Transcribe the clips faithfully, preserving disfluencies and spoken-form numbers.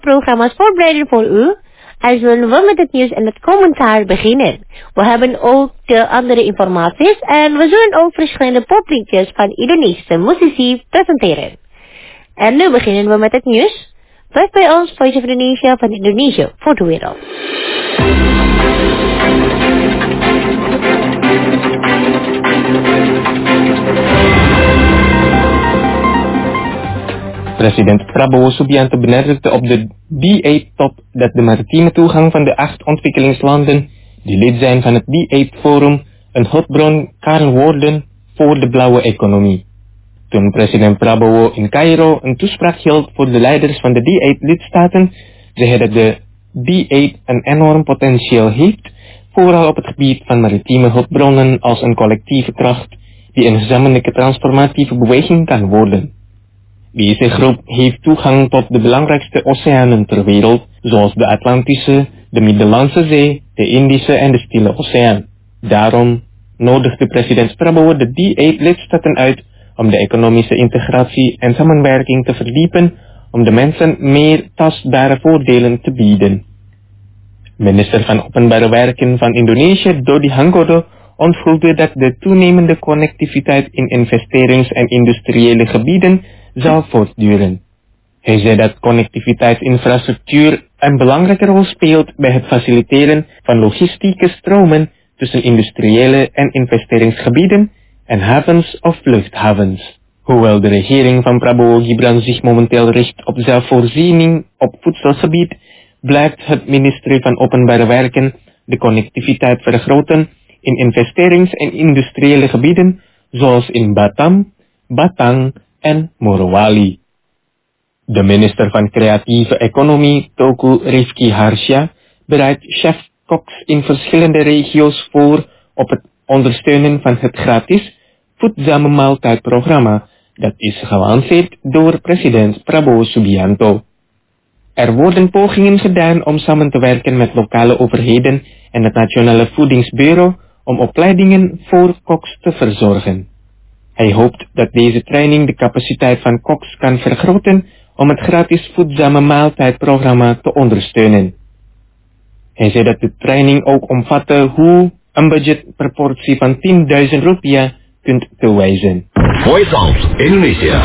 programma's voorbereiden voor u. En zullen we met het nieuws en het commentaar beginnen. We hebben ook de andere informaties en we zullen ook verschillende popliedjes van Indonesische muzici presenteren. En nu beginnen we met het nieuws. Blijf bij ons, Voice of Indonesia van Indonesië voor de wereld. President Prabowo Subianto benadrukte op de B acht-top dat de maritieme toegang van de acht ontwikkelingslanden die lid zijn van het B acht-forum een hulpbron kan worden voor de blauwe economie. Toen president Prabowo in Cairo een toespraak hield voor de leiders van de B acht-lidstaten, zei hij dat de B acht een enorm potentieel heeft, vooral op het gebied van maritieme hulpbronnen als een collectieve kracht die een gezamenlijke transformatieve beweging kan worden. Deze groep heeft toegang tot de belangrijkste oceanen ter wereld, zoals de Atlantische, de Middellandse Zee, de Indische en de Stille Oceaan. Daarom nodigde president Prabowo de B acht-lidstaten uit om de economische integratie en samenwerking te verdiepen om de mensen meer tastbare voordelen te bieden. Minister van Openbare Werken van Indonesië, Dodi Hangodo, onthulde dat de toenemende connectiviteit in investerings- en industriële gebieden zal voortduren. Hij zei dat connectiviteitsinfrastructuur een belangrijke rol speelt bij het faciliteren van logistieke stromen tussen industriële en investeringsgebieden en havens of luchthavens. Hoewel de regering van Prabowo Gibran zich momenteel richt op zelfvoorziening op voedselgebied, blijft het ministerie van Openbare Werken de connectiviteit vergroten in investerings- en industriële gebieden zoals in Batam, Batang en Morowali. De minister van Creatieve Economie, Teuku Rizky Harsha, bereidt chef-koks in verschillende regio's voor op het ondersteunen van het gratis voedzame maaltijdprogramma dat is gelanceerd door president Prabowo Subianto. Er worden pogingen gedaan om samen te werken met lokale overheden en het Nationale Voedingsbureau om opleidingen voor koks te verzorgen. Hij hoopt dat deze training de capaciteit van koks kan vergroten om het gratis voedzame maaltijdprogramma te ondersteunen. Hij zei dat de training ook omvatte hoe een budget per portie van tienduizend rupiah kunt toewijzen. Voice of Indonesia.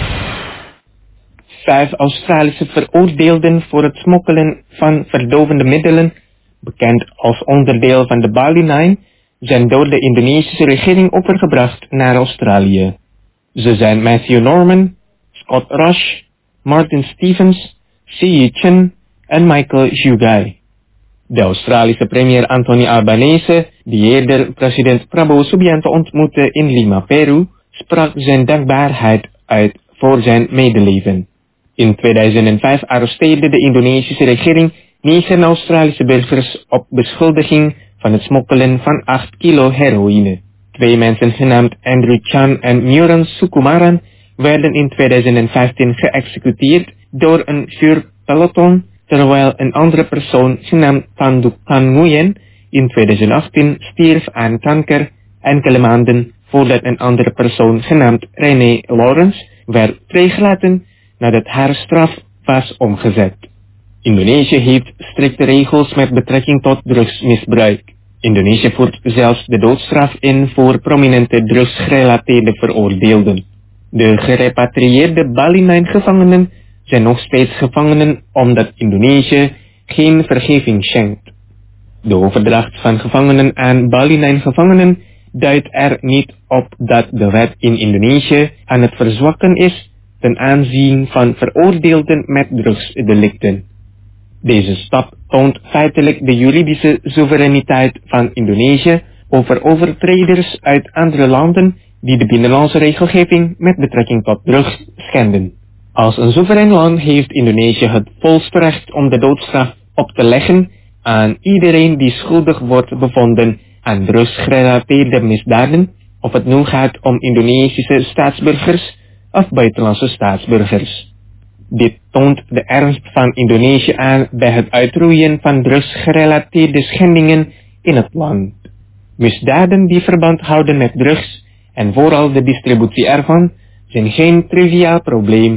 Vijf Australische veroordeelden voor het smokkelen van verdovende middelen, bekend als onderdeel van de Bali Nine, zijn door de Indonesische regering overgebracht naar Australië. Ze zijn Matthew Norman, Scott Rush, Martin Stevens, C. Chen en Michael Jugai. De Australische premier Anthony Albanese, die eerder president Prabowo Subianto ontmoette in Lima, Peru, sprak zijn dankbaarheid uit voor zijn medeleven. In tweeduizend vijf arresteerde de Indonesische regering negen Australische burgers op beschuldiging van het smokkelen van acht kilo heroïne. Twee mensen genaamd Andrew Chan en Muran Sukumaran werden in tweeduizend vijftien geëxecuteerd door een vuurpeloton, terwijl een andere persoon genaamd Tanduk Tan Nguyen in tweeduizend achttien stierf aan kanker enkele maanden voordat een andere persoon genaamd René Lawrence werd vrijgelaten nadat haar straf was omgezet. Indonesië heeft strikte regels met betrekking tot drugsmisbruik. Indonesië voert zelfs de doodstraf in voor prominente drugsgerelateerde veroordeelden. De gerepatrieerde Bali Nine gevangenen zijn nog steeds gevangenen omdat Indonesië geen vergeving schenkt. De overdracht van gevangenen aan Bali Nine gevangenen duidt er niet op dat de wet in Indonesië aan het verzwakken is ten aanzien van veroordeelden met drugsdelicten. Deze stap toont feitelijk de juridische soevereiniteit van Indonesië over overtreders uit andere landen die de binnenlandse regelgeving met betrekking tot drugs schenden. Als een soeverein land heeft Indonesië het volste recht om de doodstraf op te leggen aan iedereen die schuldig wordt bevonden aan drugsgerelateerde misdaden, of het nu gaat om Indonesische staatsburgers of buitenlandse staatsburgers. Dit toont de ernst van Indonesië aan bij het uitroeien van drugsgerelateerde schendingen in het land. Misdaden die verband houden met drugs en vooral de distributie ervan zijn geen triviaal probleem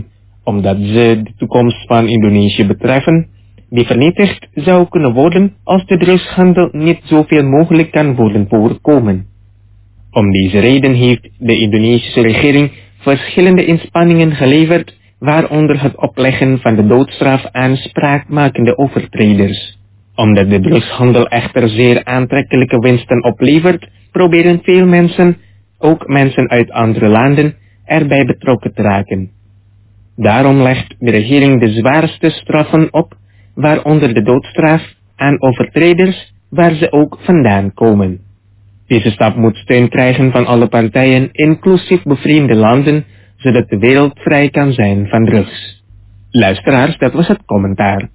omdat ze de toekomst van Indonesië betreffen, die vernietigd zou kunnen worden als de drugshandel niet zoveel mogelijk kan worden voorkomen. Om deze reden heeft de Indonesische regering verschillende inspanningen geleverd, waaronder het opleggen van de doodstraf aan spraakmakende overtreders. Omdat de drugshandel echter zeer aantrekkelijke winsten oplevert, proberen veel mensen, ook mensen uit andere landen, erbij betrokken te raken. Daarom legt de regering de zwaarste straffen op, waaronder de doodstraf, aan overtreders, waar ze ook vandaan komen. Deze stap moet steun krijgen van alle partijen, inclusief bevriende landen, zodat de wereld vrij kan zijn van drugs. Luisteraars, dat was het commentaar.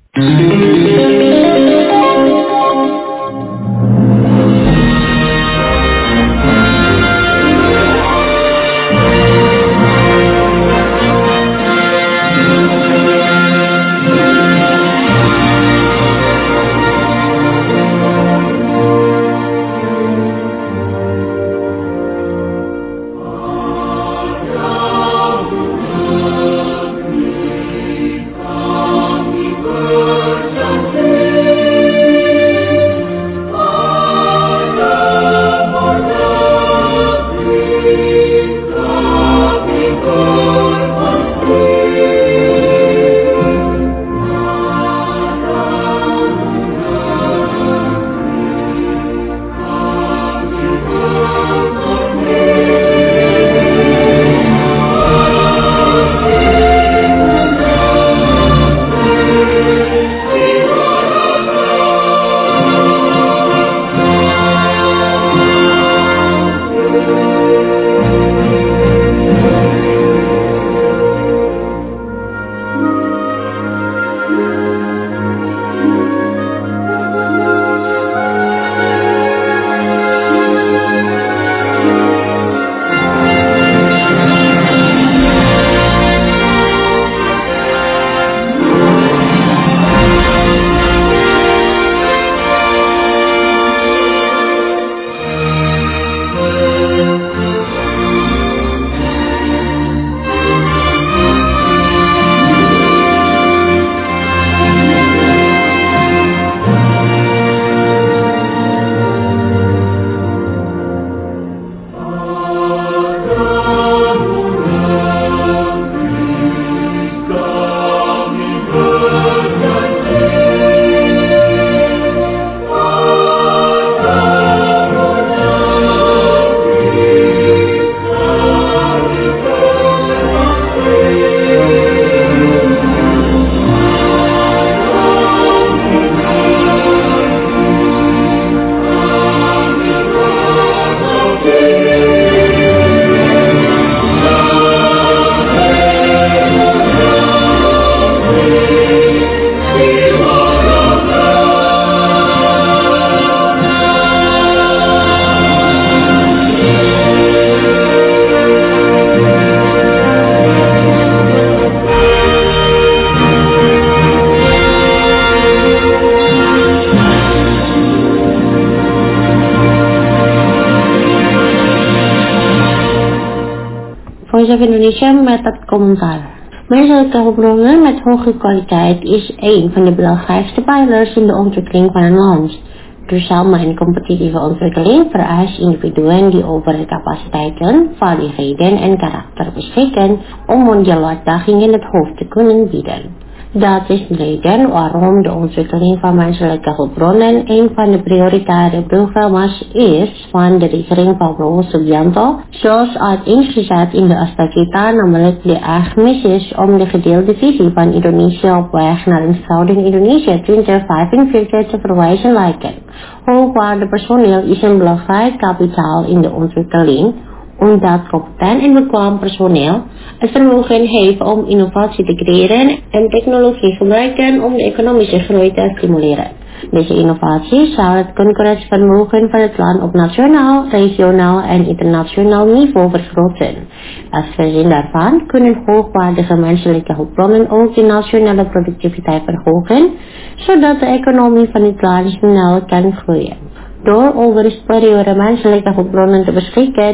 Voice of Indonesia met het commentaar. Menselijke hulpbronnen met hoge kwaliteit is een van de belangrijkste pijlers in de ontwikkeling van een land. Duurzame en competitieve ontwikkeling vereist individuen die over de capaciteiten, vaardigheden en karakter beschikken om mondiale uitdagingen het hoofd te kunnen bieden. Dat is de reden waarom de ontwikkeling van menselijke hulpbronnen een van de prioritaire programma's is van de regering van Prabowo Subianto, zoals uiteengezet in de Astagita, namelijk de acht missies om de gedeelde visie van Indonesië op weg naar een verhouding Indonesië twintig vijfenveertig te verwijzen lijken. Hoogwaardig personeel is een belangrijk kapitaal in de ontwikkeling, omdat competent en bekwaam personeel het vermogen heeft om innovatie te creëren en technologie gebruiken om de economische groei te stimuleren. Deze innovatie zal het concurrentievermogen van het land op nationaal, regionaal en internationaal niveau vergroten. Als gezien daarvan kunnen hoogwaardige menselijke hulpbronnen ook de nationale productiviteit verhogen, zodat de economie van het land snel kan groeien. Door over superiore menselijke hulpbronnen te beschikken,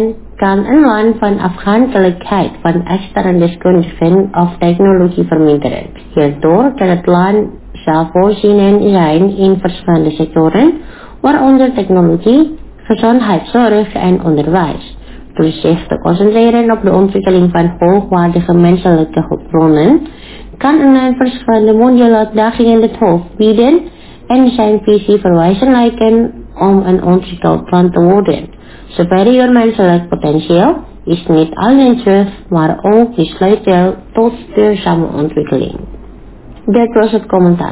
kan een land van afhankelijkheid van externe deskundigen of technologie verminderen. Hierdoor kan het land zelfvoorzienend zijn in verschillende sectoren, waaronder technologie, gezondheidszorg en onderwijs. Door zich te concentreren op de ontwikkeling van hoogwaardige menselijke hulpbronnen, kan een land verschillende mondiale uitdagingen in het hoofd bieden en zijn visie verwezenlijken om een ontwikkeld land te worden. Superieur menselijk potentieel is niet alleen terug, maar ook de sleutel tot duurzame ontwikkeling. Dit was het commentaar.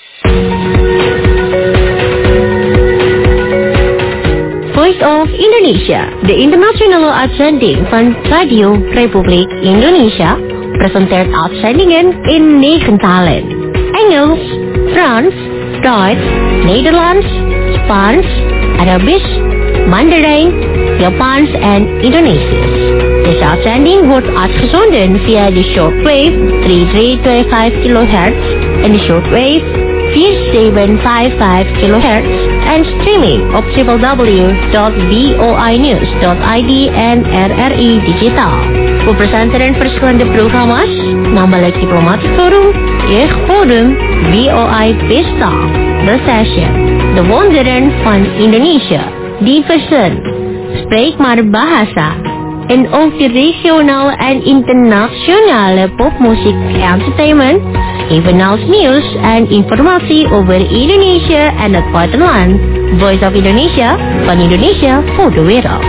Voice of Indonesia, de internationale uitzending van Radio Republiek Indonesia, presenteert uitzendingen in negen talen: Engels, Frans, Duits, Nederlands, Spaans, Arabisch, Mandarijn, Japans en Indonesisch. Deze uitzending wordt uitgezonden via de shortwave drie drie twee vijf kilohertz en de shortwave vier zeven vijf vijf kilohertz en streaming op w w w punt v o i news punt i d en R R I Digitaal. We presenteren verschillende programma's, namelijk Diplomatic Forum, Jeugdforum, V O I Pesta, The Session, De Wonderen van Indonesië, Diversen, Spreek maar Bahasa, en ook de regionale en internationale popmuziek entertainment, evenals nieuws en informatie over Indonesië en het buitenland. Voice of Indonesia, van Indonesië voor de wereld.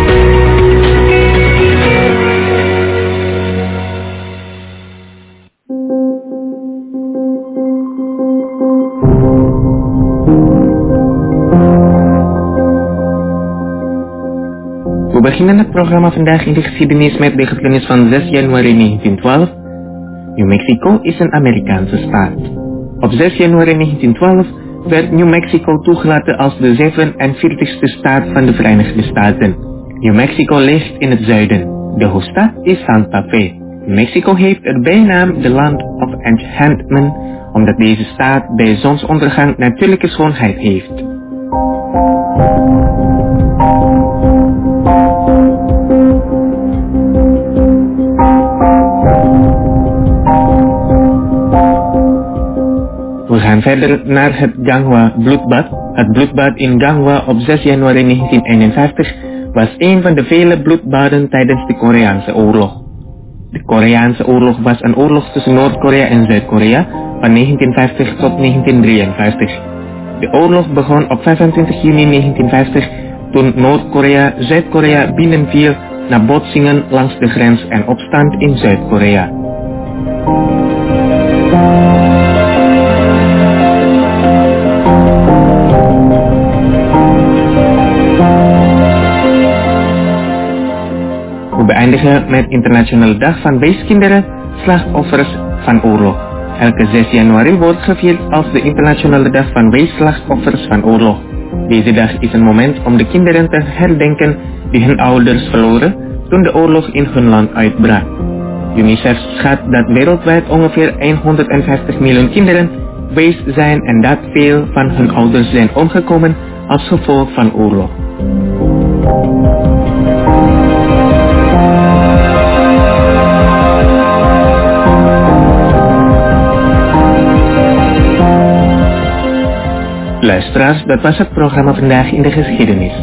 We beginnen het programma vandaag in de geschiedenis met de gebeurtenis van zes januari negentien twaalf. New Mexico is een Amerikaanse staat. Op zes januari negentien twaalf werd New Mexico toegelaten als de zevenenveertigste staat van de Verenigde Staten. New Mexico ligt in het zuiden. De hoofdstad is Santa Fe. Mexico heeft de bijnaam The Land of Enchantment, omdat deze staat bij zonsondergang natuurlijke schoonheid heeft. We gaan verder naar het Gangwa bloedbad. Het bloedbad in Gangwa op zes januari negentien eenenvijftig was een van de vele bloedbaden tijdens de Koreaanse oorlog. De Koreaanse oorlog was een oorlog tussen Noord-Korea en Zuid-Korea van negentien vijftig tot negentien drieënvijftig. De oorlog begon op vijfentwintig juni negentien vijftig toen Noord-Korea Zuid-Korea binnenviel na botsingen langs de grens en opstand in Zuid-Korea. We beëindigen met Internationale Dag van Weeskinderen, slachtoffers van oorlog. Elke zes januari wordt gevierd als de Internationale Dag van Weesslachtoffers van oorlog. Deze dag is een moment om de kinderen te herdenken die hun ouders verloren toen de oorlog in hun land uitbrak. UNICEF schat dat wereldwijd ongeveer honderdvijftig miljoen kinderen wees zijn en dat veel van hun ouders zijn omgekomen als gevolg van oorlog. Luisteraars, dat was het programma vandaag in de geschiedenis.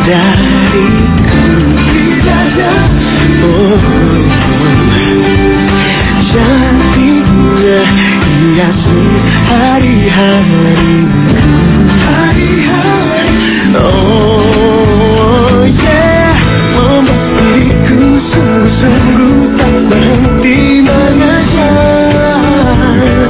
dariku. Oh, cantiknya hiasi hari-hariku. Oh yeah, membuat diriku sungguh-sungguh tak berhenti mengejar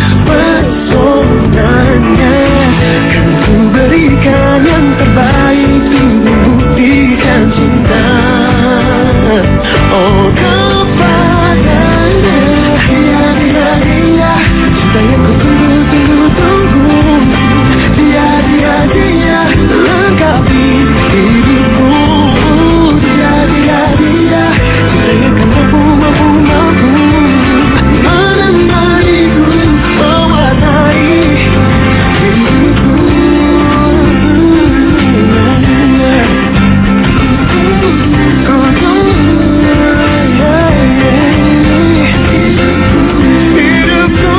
pesonanya. Kan ku berikan yang terbaik untuk buktikan cinta. Oh kepadanya, dia, dia, dia, cinta yang ku tunggu-tunggu-tunggu. Dia, dia, dia, lengkapi hidupku. Dia, dia, dia, cinta yang kan mampu, mampu, mampu menemaniku, mewarnai hidupku. Ku tunggu hidupku.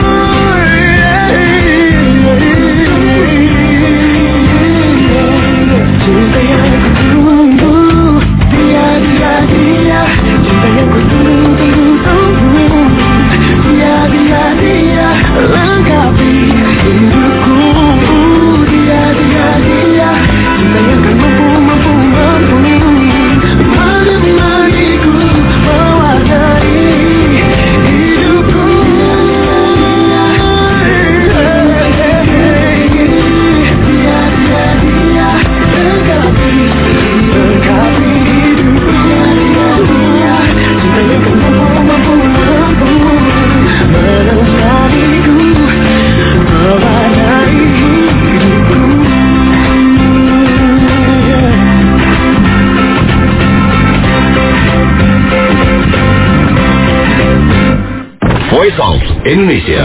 Cinta yang ku tunggu, dia, dia, dia, cinta yang ku tunggu, tunggu. Dia, dia, dia, lengkapi hidupku. Dia, dia, dia, cinta yang kan mampu, mampu, mampu menemaniku, mewarnai hidupku. Dia, dia, dia, lengkapi, lengkapi hidupku. Dia, dia, dia, cinta yang kan mampu, mampu, mampu menemaniku, mewarnai hidupku. Voice of Indonesia.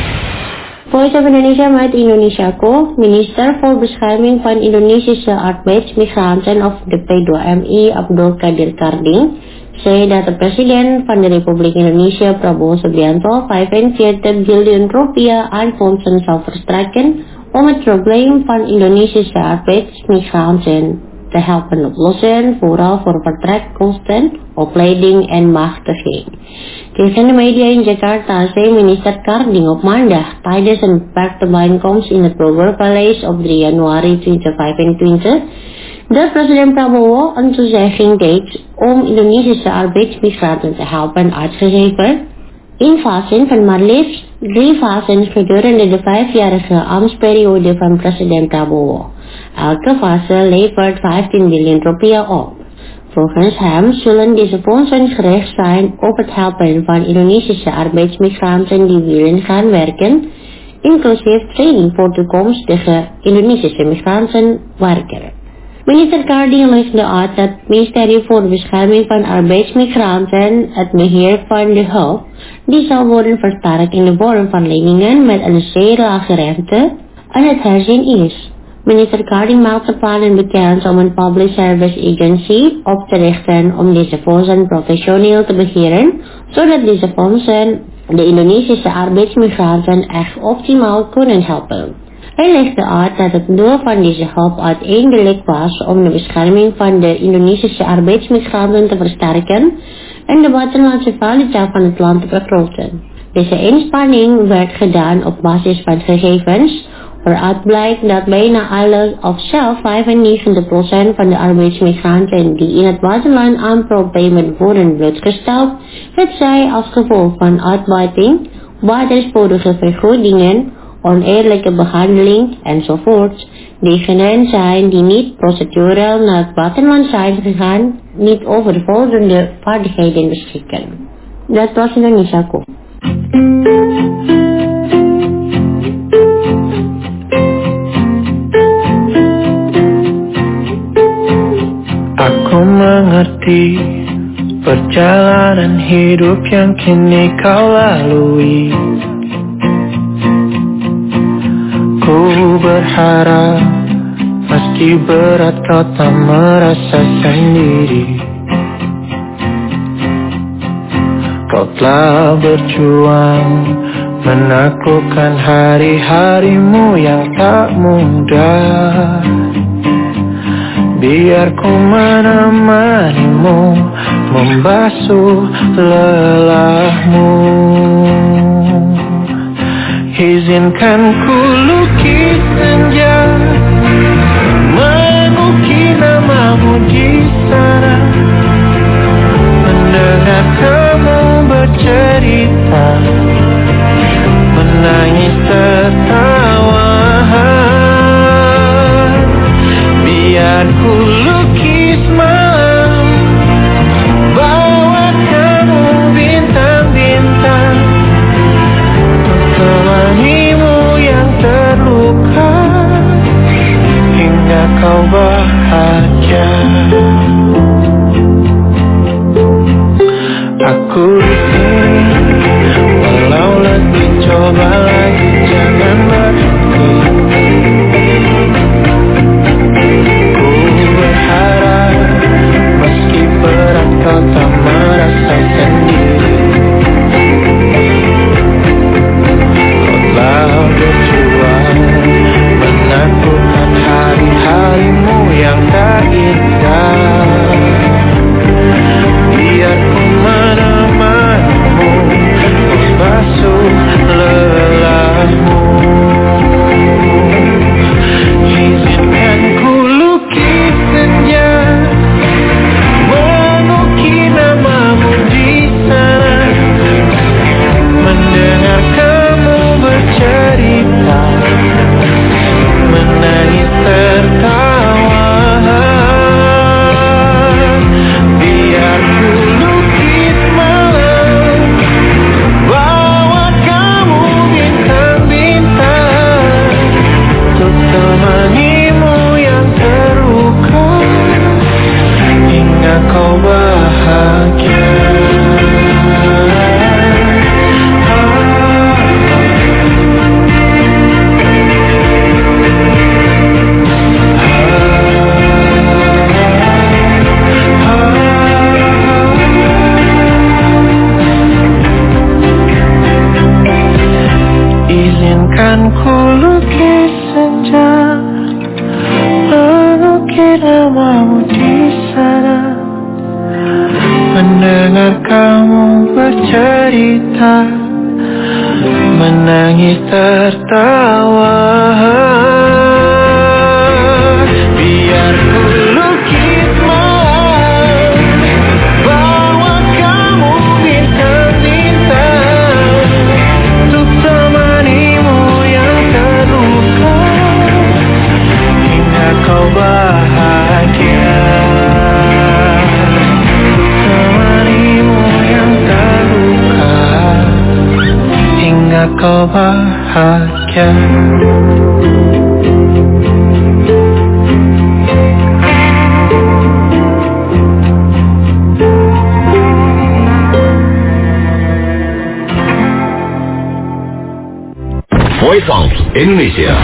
Voice of Indonesia met Indonesiaku, Minister voor Bescherming van Indonesische Arbeidsmigranten of de P dua M I Abdul Qadir Karding zei dat de president van de Republiek Indonesia Prabowo Subianto vijfenveertig biljoen rupiah aan fondsen zal verstrekken om het probleem van Indonesische arbeidsmigranten te helpen oplossen, vooral voor vertrekkosten, opleiding en machtiging. Tegen de media in Jakarta zei minister Karding op maandag tijdens een beperkte bijeenkomst in het Bogorpaleis op drie januari tweeduizend vijfentwintig dat president Prabowo een toezegging deed om Indonesische arbeidsmigranten te helpen uitgegeven in fasen van maar liefst drie fasen gedurende de vijfjarige ambtsperiode van president Prabowo. Elke fase levert vijftien biljoen rupiah op. Volgens hem zullen deze fondsen gericht zijn op het helpen van Indonesische arbeidsmigranten die willen gaan werken, inclusief training voor toekomstige Indonesische migranten werken. Minister Karding legde uit dat het ministerie voor de bescherming van arbeidsmigranten het beheer van de hulp, die zal worden versterkt in de vorm van leningen met een zeer lage rente, aan het herzien is. Minister Karding maakte plannen bekend om een public service agency op te richten om deze fondsen professioneel te beheren, zodat deze fondsen de Indonesische arbeidsmigranten echt optimaal kunnen helpen. Hij legde uit dat het doel van deze hulp uiteindelijk was om de bescherming van de Indonesische arbeidsmigranten te versterken en de buitenlandse valuta van het land te vergroten. Deze inspanning werd gedaan op basis van gegevens waaruit blijkt dat bijna alle of zelfs vijfennegentig procent van de arbeidsmigranten die in het buitenland aan problemen worden blootgesteld, het zij als gevolg van uitbuiting, buitenspoedige vergoedingen, oneerlijke behandeling enzovoort, diegenen zijn die niet procedureel naar het buitenland zijn gegaan, niet over voldoende vaardigheden beschikken. Dat was Indonesiaku. Aku mengerti perjalanan hidup yang kini kau lalui. Ku berharap meski berat kau tak merasa sendiri. Kau telah berjuang menaklukkan hari-harimu yang tak mudah. biar ku menemanimu, membasuh lelahmu. Izinkan ku lukis senja, mengukir namamu di sana, mendengar kamu bercerita, menangis tertawa. Biar ku lukis malam, bawa kamu bintang-bintang, temanimu yang terluka, hingga kau bahagia. Aku di sini, walau letih coba lagi, jangan berhenti. Ku berharap meski berat kau tak merasa sendiri. Kau telah berjuang menaklukkan hari-harimu yang tak indah. Biar ku menemanimu, membasuh lelahmu. Izinkan ku lukis senja, mengukir namamu di sana, mendengar kamu bercerita, menangis tertawa. Biar ku lukis malam, bawa kamu bintang-bintang, untuk temanimu yang terluka, hingga kau bahagia. Izinkan ku lukis senja, mengukir namamu di sana, mendengar kamu bercerita, menangis tertawa. Biar ku lukis malam, bawa kamu bintang-bintang, untuk temanimu yang terluka, hingga kau bahagia. Temanimu yang terluka, hingga kau bahagia. Voice Out Indonesia.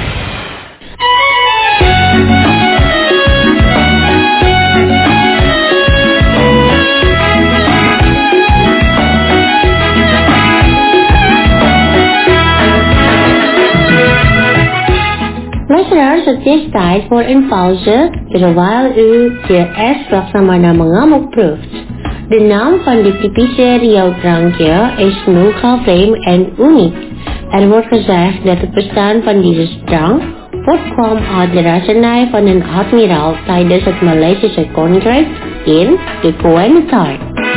Luisteraars, het is tijd voor een pauze, terwijl u de S-Laksamana mengamuk proeft. De naam van dit typische Rio-drankje is nogal vreemd en uniek. Er wordt gezegd dat het bestaan van deze drank voortkwam uit de razernij van een admiraal tijdens het Maleisische Koninkrijk in de Koen-tijd.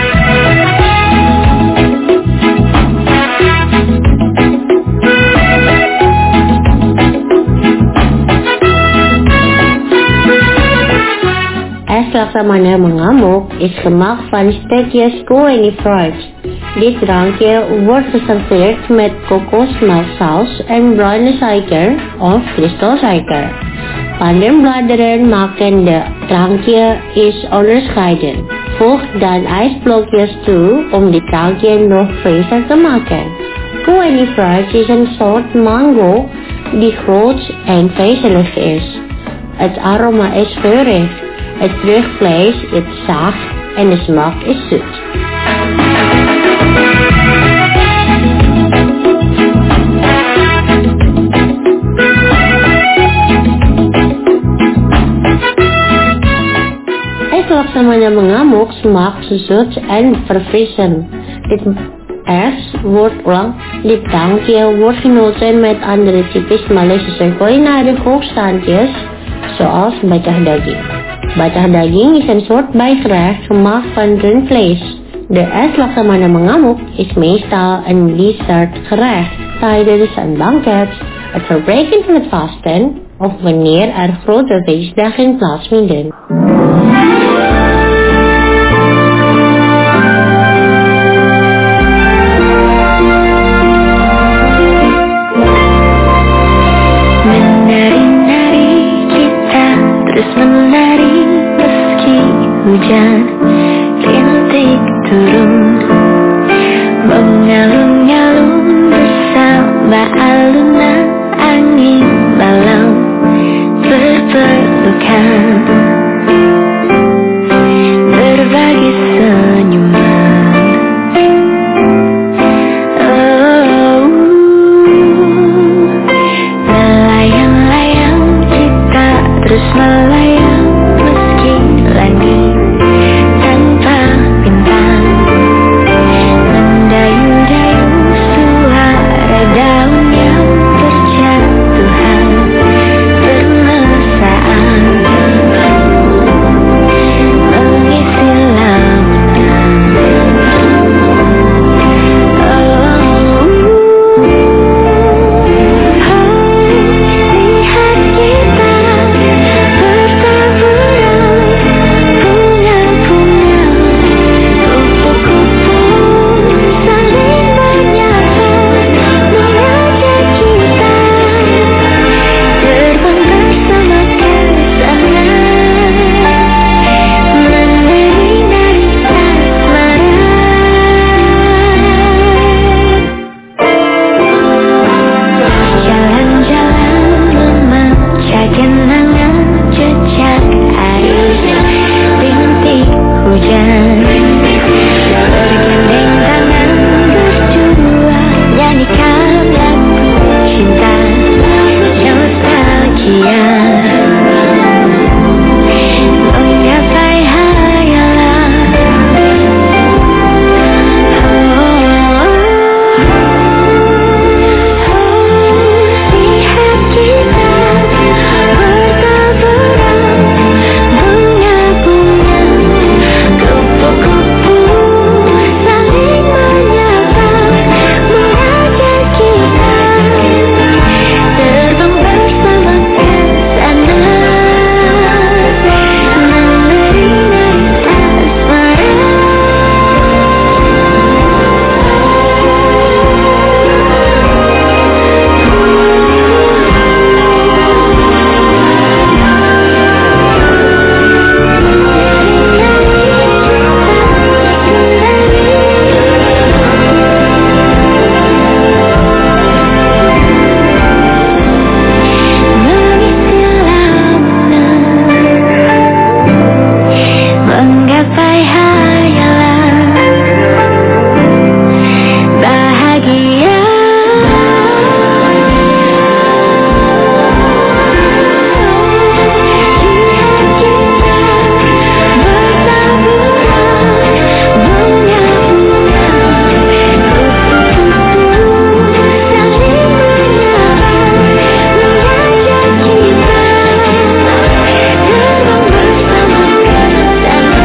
S-Laksamana mengamuk is gemaakt van stukjes koolhydraat. Dit drankje wordt geserveerd met kokosmelksaus en bruine suiker of kristalsuiker. Pandanbladeren maken de drankje is onderscheiden. Voeg dan ijsblokjes toe om dit drankje nog frisser te maken. Koolhydraat is een soort mango die groot en vezelig is. Het aroma is geurig. Het vruchtvlees is zacht en de smaak is zoet. Laksamana mengamuk, smak, susut, en verfrissen. Dit S wordt ulang. Dit dankje wordt genoten met andere typisch Maleisische culinaire hoogstandjes, zoals bacah daging. Bacah daging is een soort bijgerecht gemaakt van rundvlees. De S Laksamana mengamuk is meestal een dessert gerecht tijdens een banket, het verbreken van het vasten of wanneer er grote feestdagen plaatsvinden. Menari-nari kita terus menari meski hujan rintik turun, mengalun-alun bersama alunan angin malam berpelukan, berbagi senyuman. Oh, melayang-layang kita terus melayang meski langit tanpa bintang, mendayu-dayu suara daun yang berjatuhan bermesraan, mengisi lamunan. Oh, lihat kita bertaburan bunga-bunga, kupu-kupu saling menyapa, mengajak kita terbang bersama ke sana, menari-nari asmara. Jalan-jalan memecah genangan jejak air rintik hujan, bergandeng tangan berdua nyanyikan lagu cinta nostalgia, menggapai hayalan. Lihat kita bertaburan bunga-bunga, kupu-kupu saling menyapa, mengajak kita terbang bersama ke sana, menari-nari asmara. Mengisi lamunan, menggapai hayalan bahagia. Lihat kita bertaburan bunga-bunga, kupu-kupu saling menyapa, mengajak kita terbang bersama ke sana.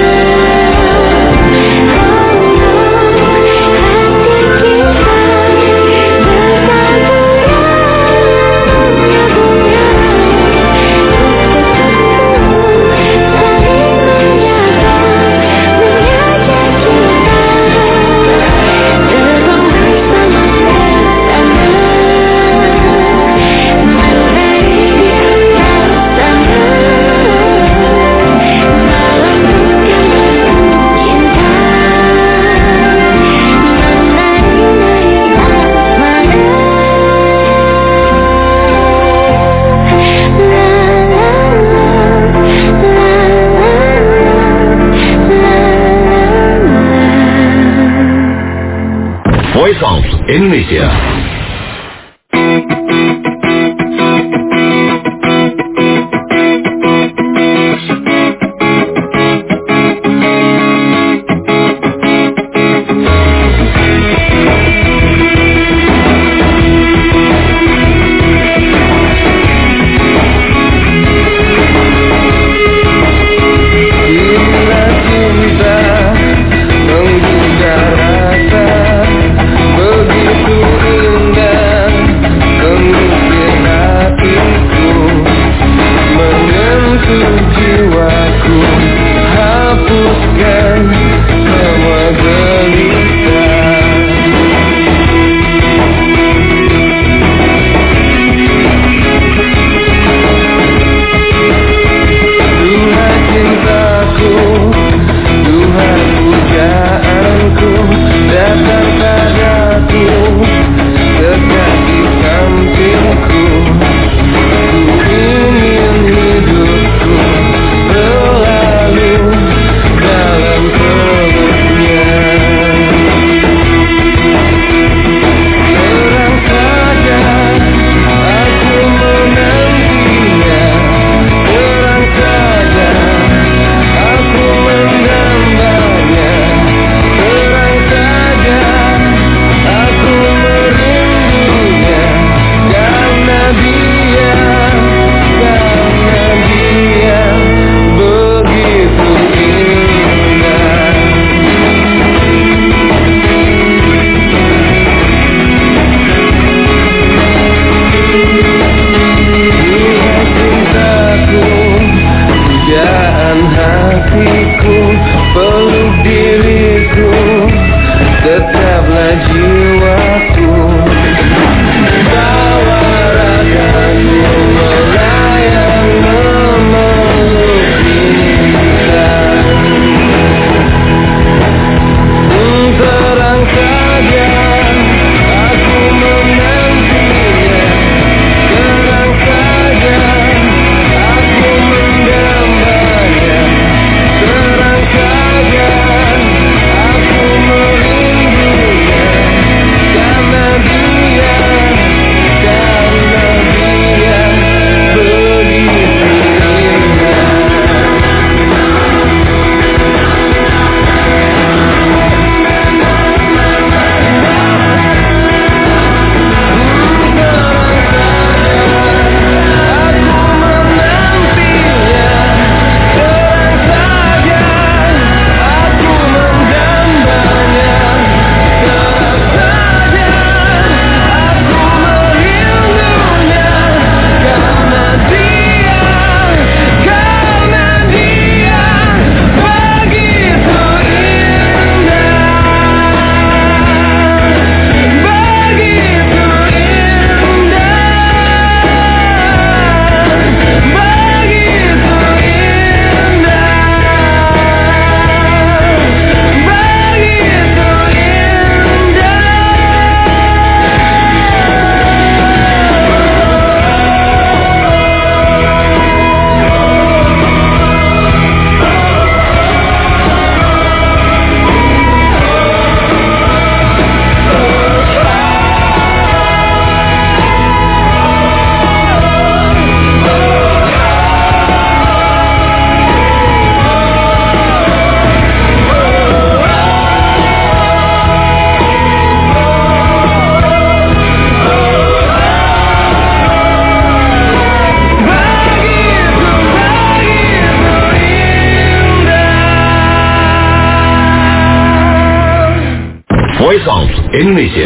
Voice of Indonesia. Voice of Indonesia.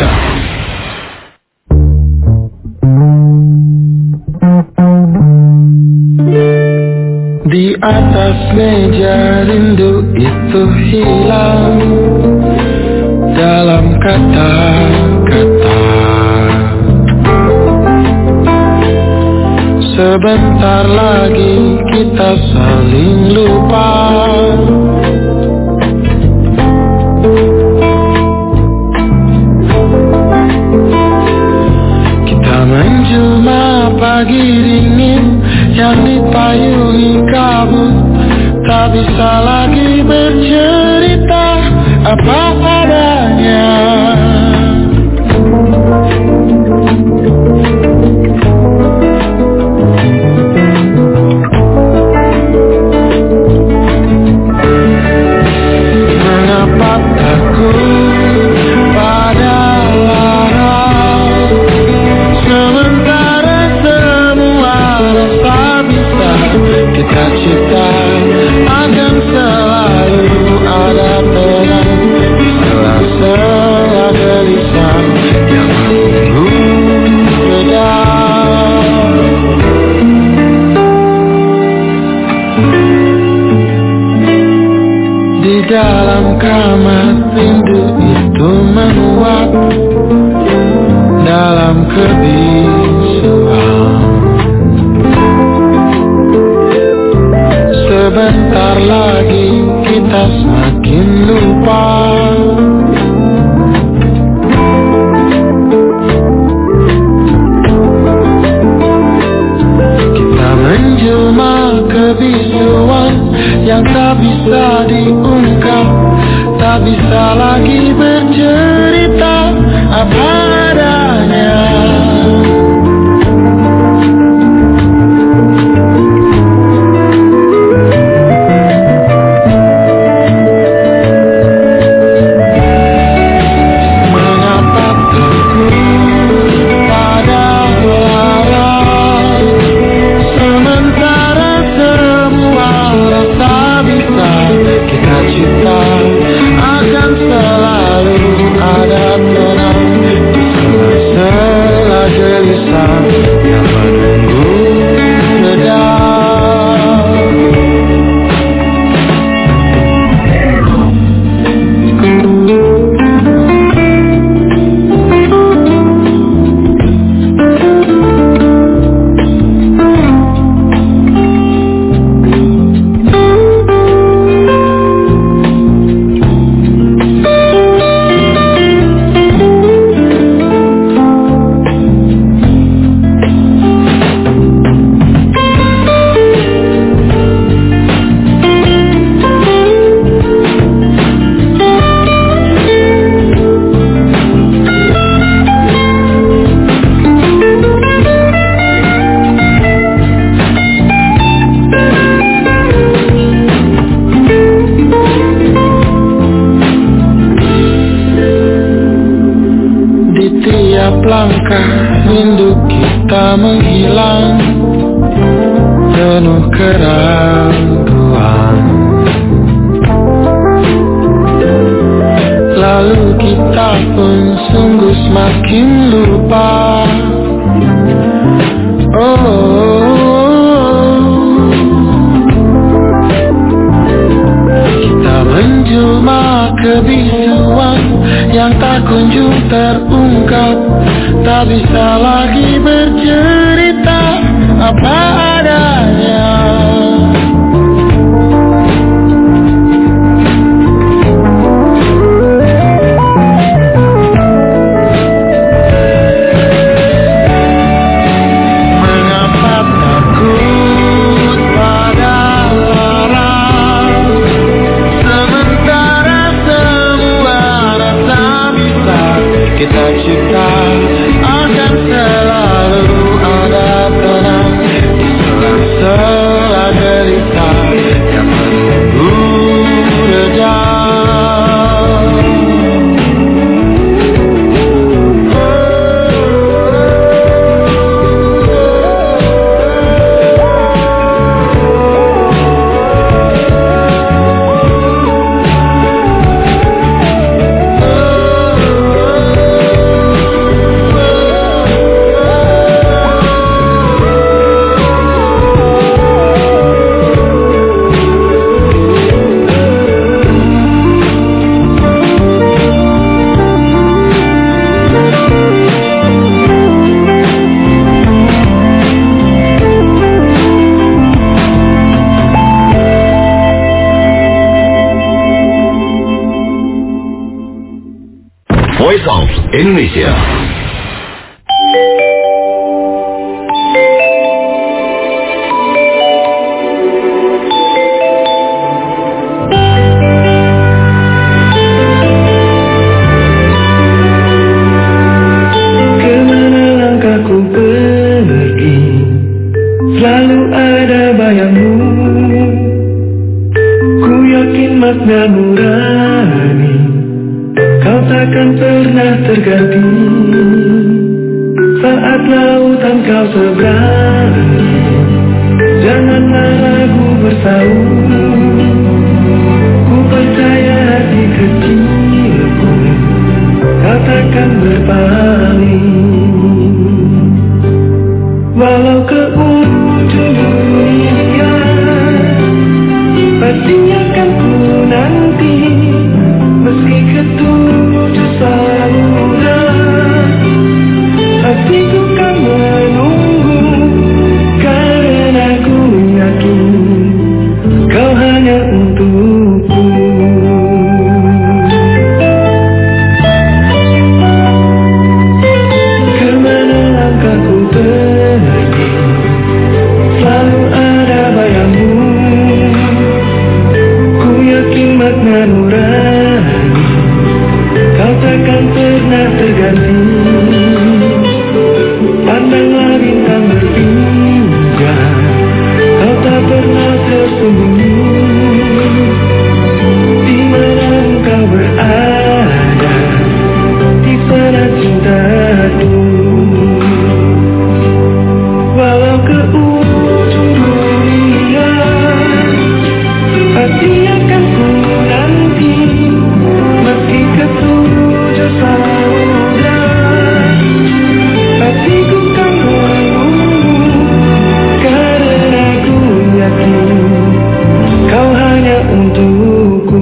Di atas meja rindu itu hilang dalam kata-kata. Sebentar lagi kita saling lupa. Kita menjelma pagi dingin yang dipayungi kabut, tak bisa lagi bercerita apa adanya. Mengapa takut pada larang, sementara semua rasa bisa kita cipta akan selalu ada tenang di sela-sela gelisah yang menunggu reda. Di dalam kamar rindu itu menguap dalam kebisuan. Sebentar lagi kita semakin lupa. Kita menjelma kebisuan yang tak bisa diungkap, tak bisa lagi bercerita apa adanya. Langkah rindu kita menghilang penuh keraguan. Lalu kita pun sungguh semakin lupa. Oh, kita menjelma kebisuan yang tak kunjung terungkap, tak bisa lagi bercerita apa adanya. Mengapa takut pada larang, sementara semua rasa bisa kita cipta akan selalu ada tenang di Indonesia. Kemana langkahku pergi, selalu ada bayangmu. Ku yakin makna nurani, kau takkan pernah terganti. Saat lautan kau seberangi, janganlah ragu bersaung. Ku percaya hati kecilku, kau takkan berpaling. Walau ke ujung dunia, pastinya kan ku nanti. Meski ke tujuh samudra, hatiku kan menunggu. Karena ku yakin kau hanya untukku. Kemana langkahku pergi, selalu ada bayangmu. Ku yakin makna nurani, kau takkan pernah terganti. Pandanglah bintang berpindah, kau tak pernah tersembunyi. Di mana engkau berada, di sana cintaku. Walau ke ujung dunia, pasti akan ku nanti. Meski ke tujuh samudra, hatiku kan menunggu. Karena ku yakin kau hanya untukku.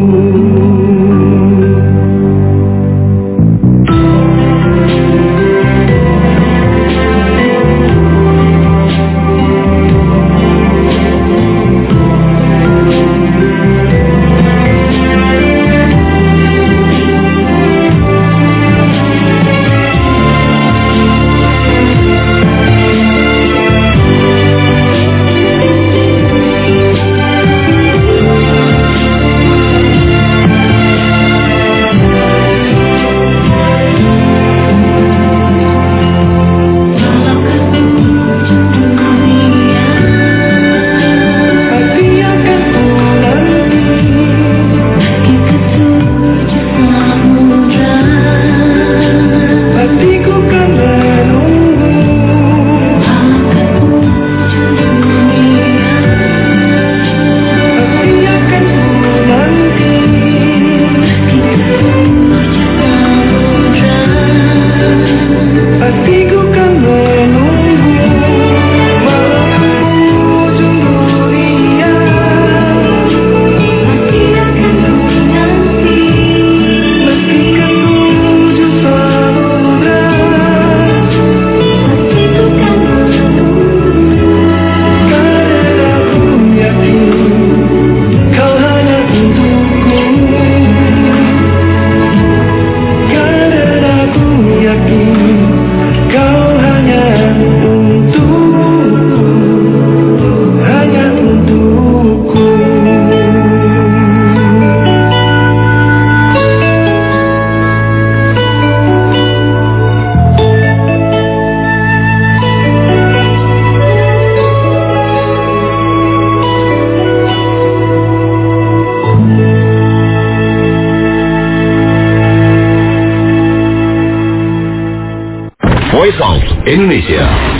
Voice of Indonesia.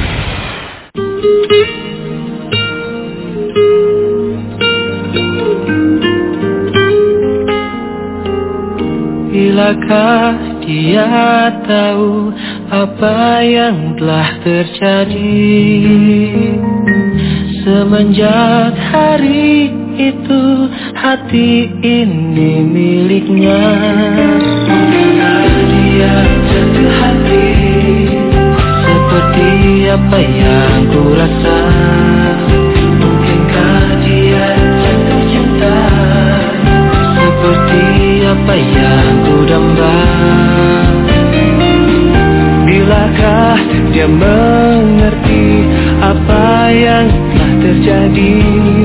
Bilakah dia tahu apa yang telah terjadi semenjak hari itu hati ini miliknya. Mungkinkah dia jatuh hati seperti apa yang ku rasa? Mungkinkah dia jatuh cinta seperti apa yang ku damba? Bilakah dia mengerti apa yang telah terjadi?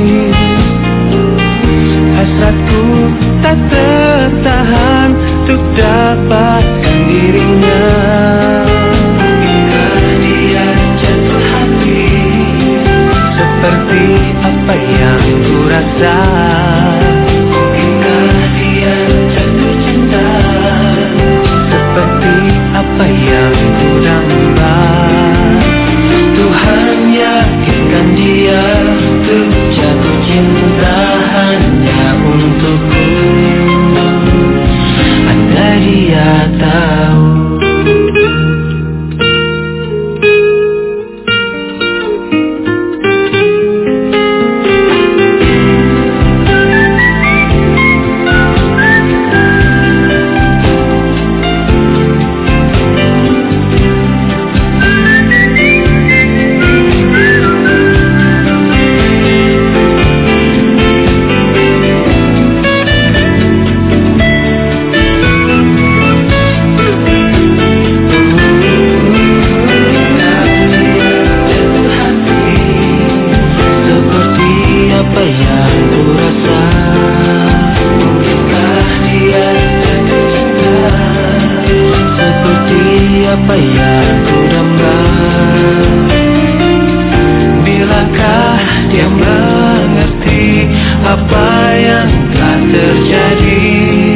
Hasratku tak tertahan untuk dapatkan dirinya. Bila dia jatuh hati seperti apa yang ku rasa, mungkinkah dia jatuh cinta seperti apa yang ku damba? Tuhan yakinkan dia untuk jatuh cinta hanya untukku. Andai dia tahu. Apa yang ku damba? Bilakah dia mengerti apa yang telah terjadi?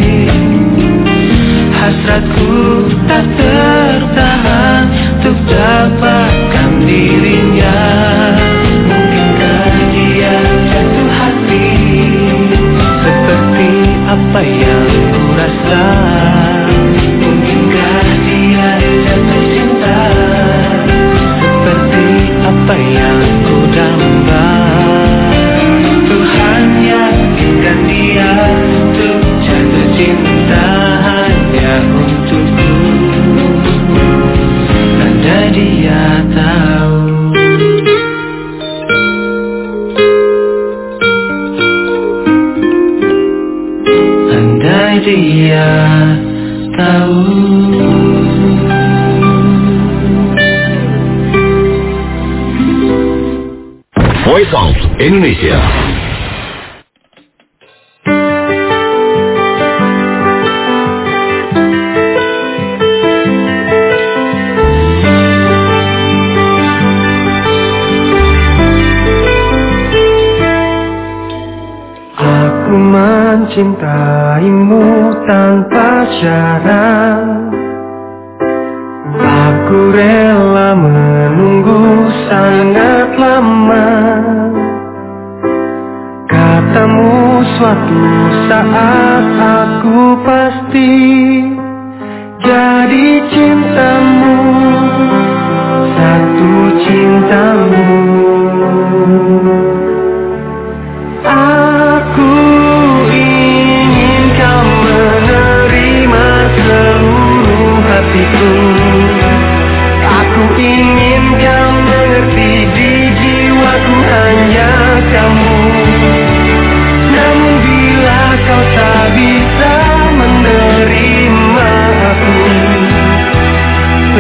Hasratku tak tertahan untuk dapatkan dirinya. Mungkinkah dia jatuh hati seperti apa yang ku rasa? Mungkinkah dia jatuh cinta seperti apa yang ku damba? Tuhan yakinkan dia untuk jatuh cinta hanya untukku. Andai dia tahu. Andai dia tahu. Voice of Indonesia. Aku mencintaimu tanpa syarat. Aku rela menunggu sangat lama. Katamu suatu saat aku pasti jadi cintamu, satu cintamu. Aku ingin kau menerima seluruh hatiku. Aku ingin kau mengerti di jiwaku hanya kamu. Namun bila kau tak bisa menerima aku,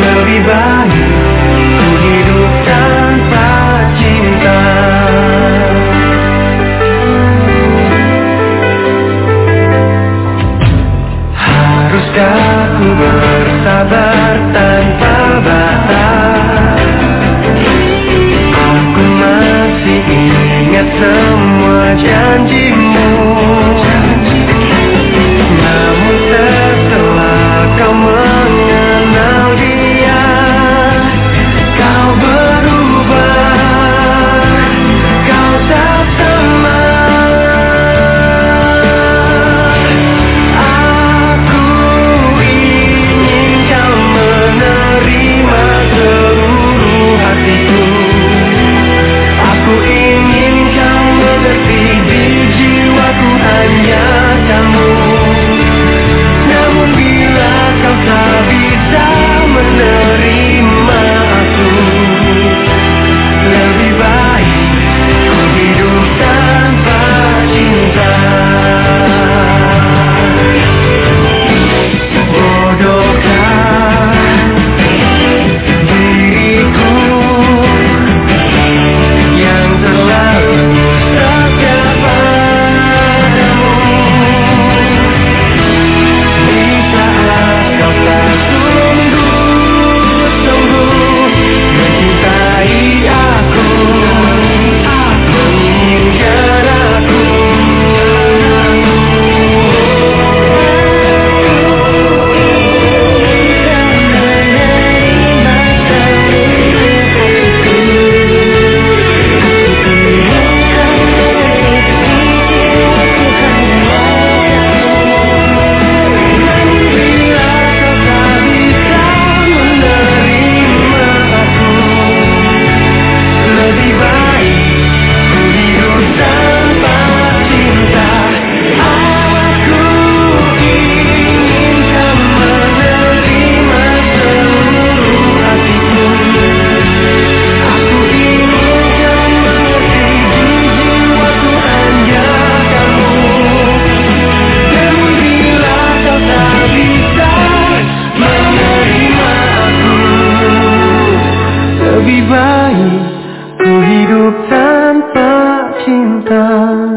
Lebih baik ku hidup tanpa cinta.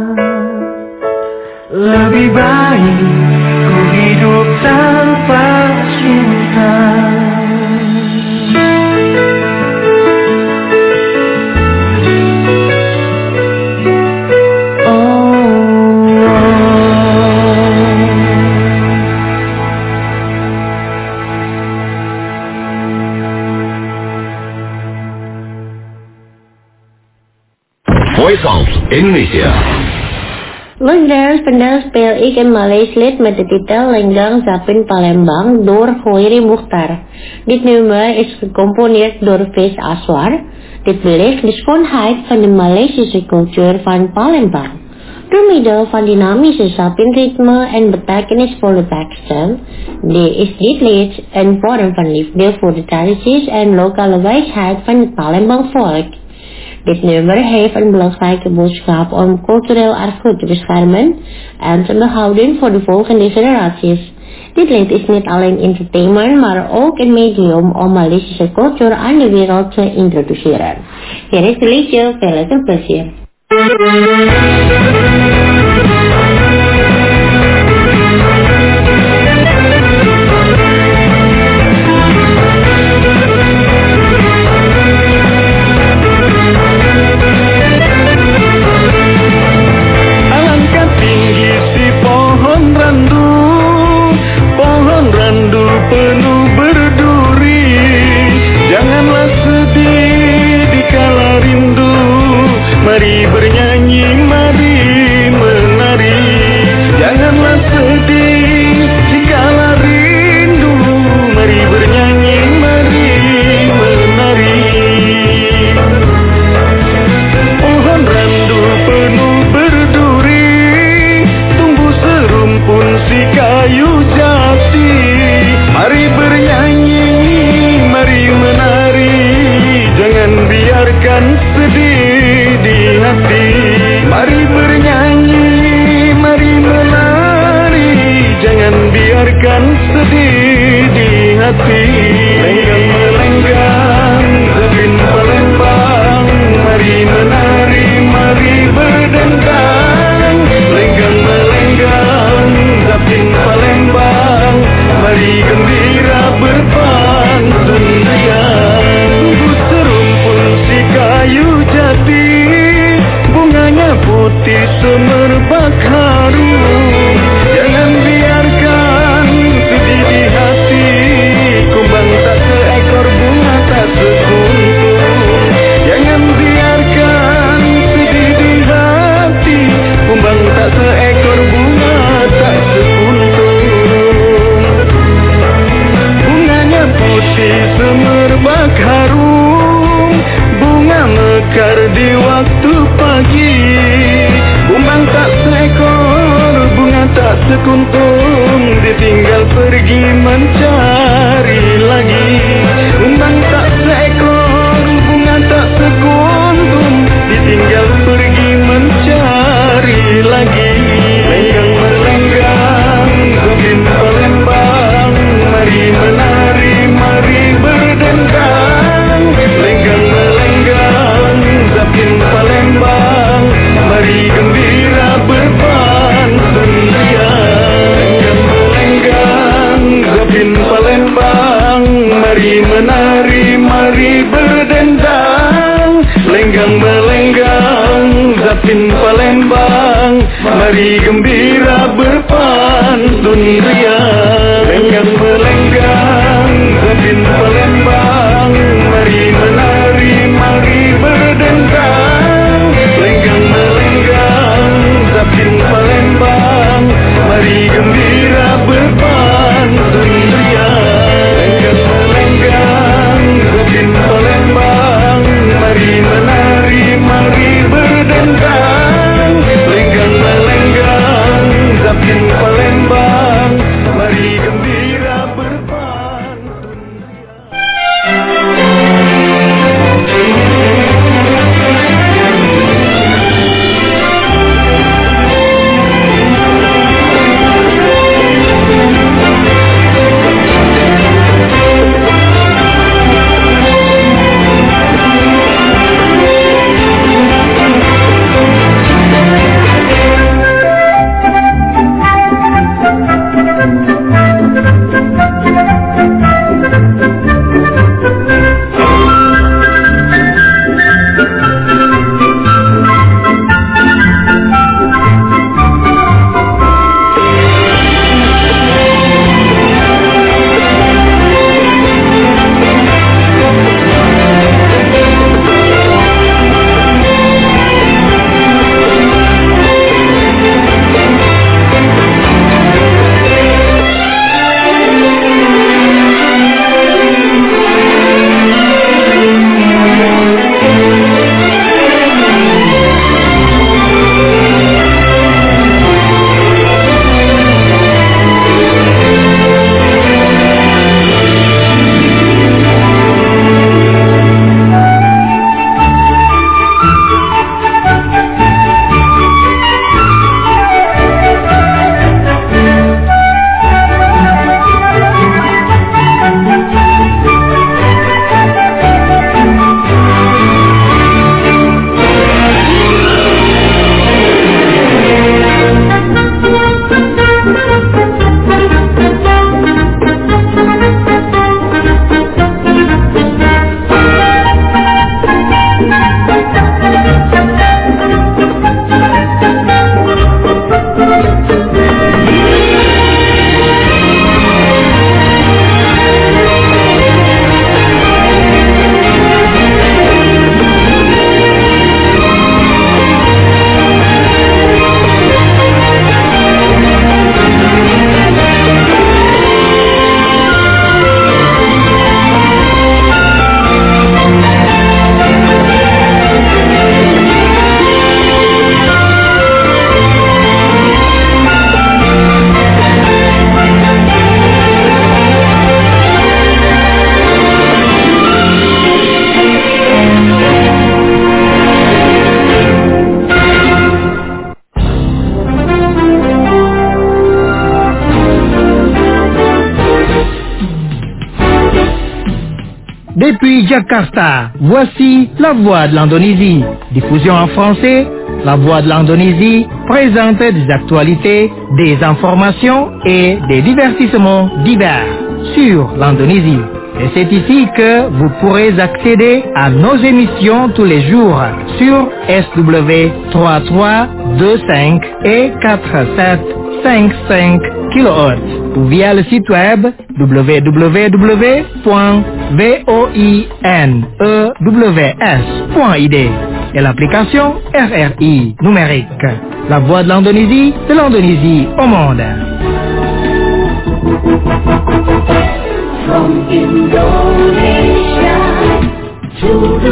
Lebih baik ku hidup tanpa cinta. Voice of Indonesia. Luisteraars, vandaag speel ik een Maleis lied met de titel Lenggang Zapin Palembang door Khairi Mukhtar. Dit nummer is gecomponeerd door Faiz Aswar. Dit belicht de schoonheid van de Maleisische cultuur van Palembang. Door middel van dynamische zapinritme en betekenisvolle teksten is dit lied een vorm van liefde voor de tradities en lokale wijsheid van het Palembang volk. Dit nummer heeft een belangrijke boodschap om cultureel erfgoed te beschermen en te behouden voor de volgende generaties. Dit lied is niet alleen entertainment, maar ook een medium om Maleisische cultuur aan de wereld te introduceren. Hier is het liedje, veel luisterplezier. Penuh berduri, janganlah sedih dikala rindu. Mari bernyanyi, mari menari. Janganlah sedih dikala rindu. Mari bernyanyi, mari menari. Pohon randu penuh berduri, tumbuh serumpun si kayu jati. Mari bernyanyi, mari menari. Jangan biarkan sedih di hati. Mari bernyanyi, mari menari. Jangan biarkan sedih di hati. Lenggang melenggang, Zapin Palembang. Mari menari, mari berdendang. Lenggang melenggang, Zapin Palembang. Mari gembira berpantun riang. Tunggu serumpun si kayu jati, bunganya putih semerbak harum. Jangan biarkan sedih di hati, kumbang tak seekor, bunga tak sekuntum. Jangan biarkan sedih di hati, kumbang tak seekor, bunga tak sekuntum. Putih semerbak harum, bunga mekar di waktu pagi. Kumbang tak seekor, bunga tak sekuntum, ditinggal pergi mencari lagi. Kumbang tak seekor, bunga tak sekuntum, ditinggal pergi mencari lagi. Lenggang melenggang, Zapin Palembang. Mari menari, mari berdendang. Lenggang melenggang, Zapin Palembang. Mari gembira berpantun riang. Lenggang melenggang, Zapin Palembang. Mari menari, mari berdendang. Lenggang melenggang, Zapin Palembang. Mari gembira berpantun riang. Lenggang melenggang, Zapin Palembang. Mari menari, mari berdendang. Lenggang melenggang, Zapin Palembang. Mari gembira berpantun riang. Lenggang melenggang, Zapin Palembang. Mari menari, mari berdendang. Lenggang melenggang, Zapin Palembang. Depuis Jakarta, voici La Voix de l'Indonésie. Diffusion en français, La Voix de l'Indonésie présente des actualités, des informations et des divertissements divers sur l'Indonésie. Et c'est ici que vous pourrez accéder à nos émissions tous les jours sur S W trois trois deux cinq et quatre-vingt-sept virgule cinquante-cinq kilohertz ou via le site web w w w point voinews point I D et l'application R R I numérique. La Voix de l'Indonésie, de l'Indonésie au monde. From Indonesia to the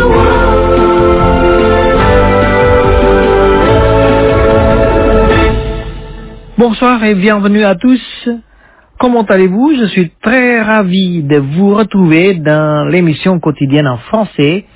world. Bonsoir et bienvenue à tous. Comment allez-vous? Je suis très ravi de vous retrouver dans l'émission quotidienne en français